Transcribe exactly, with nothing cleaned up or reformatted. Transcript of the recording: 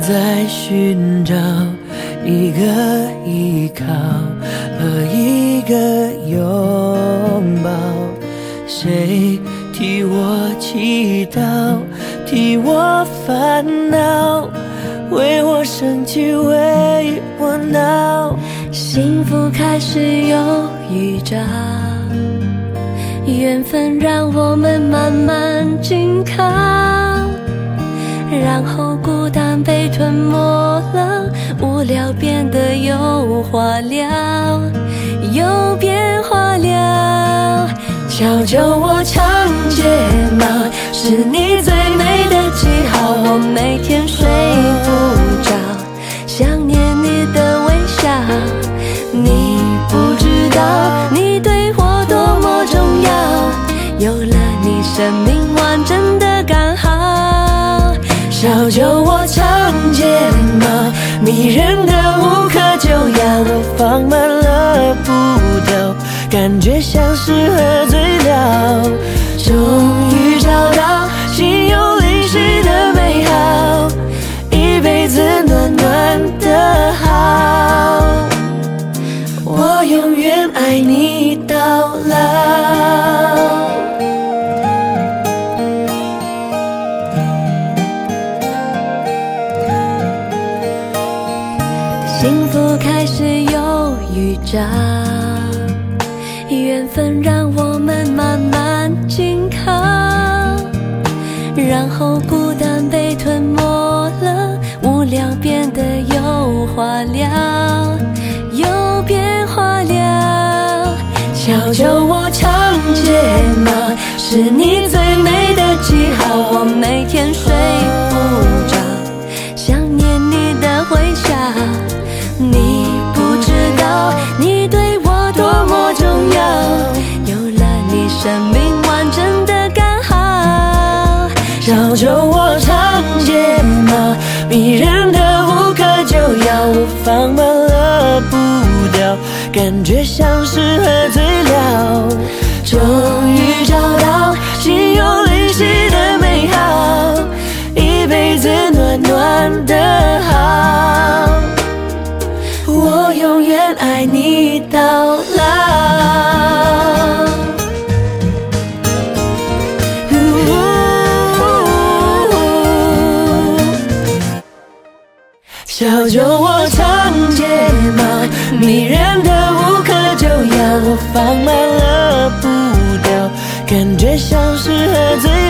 在寻找一个依靠和一个拥抱，谁替我祈祷，替我烦恼，为我生气，为我闹。 幸福开始有预兆，缘分让我们慢慢紧靠，然后孤单被吞没了，无聊变得有话聊，有变化了。 悄悄我唱睫毛，是你最美的记号。 我每天睡不着，想念你的微笑。你不知道你对我多么重要，有了你生命完整的刚好。 小酒我长睫毛，迷人的无可救药，我放慢了步调，感觉像是喝醉了。终于找到心有灵犀的美好，一辈子暖暖的好，我永远爱你到老。 幸福开始有预兆，缘分让我们慢慢紧靠，然后孤单被吞没了，无聊变得有话聊，有变化了。 悄悄我长睫毛，是你最美的记号。 我每天睡不着，想念你的微笑。你不知道你对我多么重要，有了你生命完整的刚好。 小酒我长睫毛，迷人的无可救药，我放慢了步调，感觉像是喝醉了。终于找到心有灵犀的美好，一辈子暖暖的好，我永远爱你到老。小酒我长睫毛，迷人的无可救药，我放慢了步调，感觉像是喝醉